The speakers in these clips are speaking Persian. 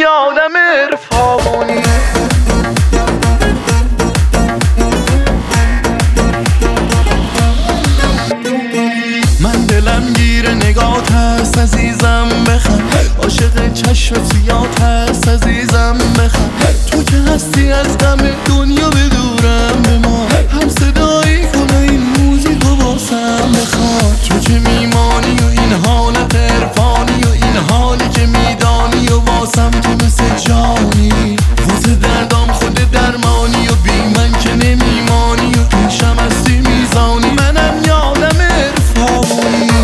یه آدم عرفانی. من دلم گیره نگات هست عزیزم بخند، عاشق چشم سیات هست عزیزم بخند. تو که هستی از غم دنیا بدورم به ما، هم صدایی کنه این موزیک و باسم بخواد. تو که میمانی و این حالت عرفانی و این حالی که میدانی و واسم تو مثل جانی. واسه دردام خود درمانی و بی من که نمیمانی و پیشم هستی میزانی. منم یه آدم عرفانی.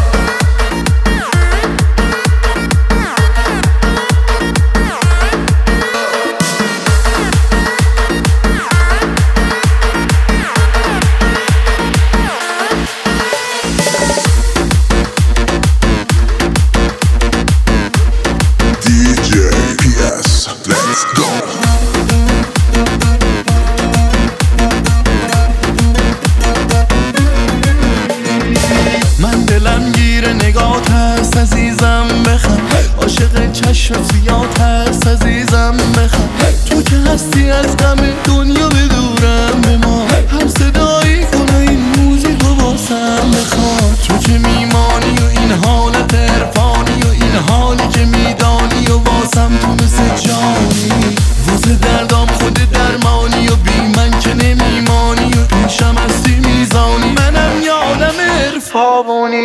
نگات هست عزیزم بخند، عاشق چشم سیات هست عزیزم بخند. تو که هستی از غم دنیا بدورم به ما، هم صدایی کنه این موزیک و باسم بخواد. تو که میمانی و این حالت عرفانی و این حالی که میدانی و واسم تو مثل جانی. واسه دردام خود درمانی و بی من که نمیمانی و پیشم هستی میزانی. منم یه آدم عرفانی.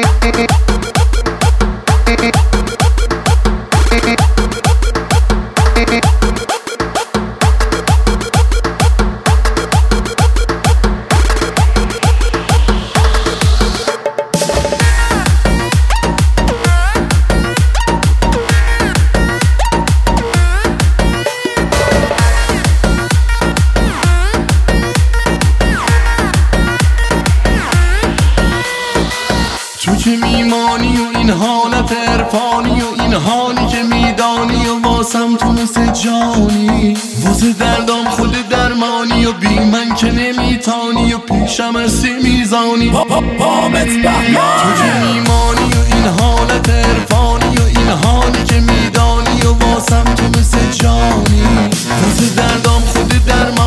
تو که میمانی و این حالت عرفانی و این حالی که میدانی و واسم تو مثل جانی. واسه دردام خود درمانی و بی من که نمیتانی و پیشم هستی میزانی. تو که میمانی و این حالت عرفانی و این حالی که میدانی و واسم تو مثل جانی. واسه دردام خود درمانی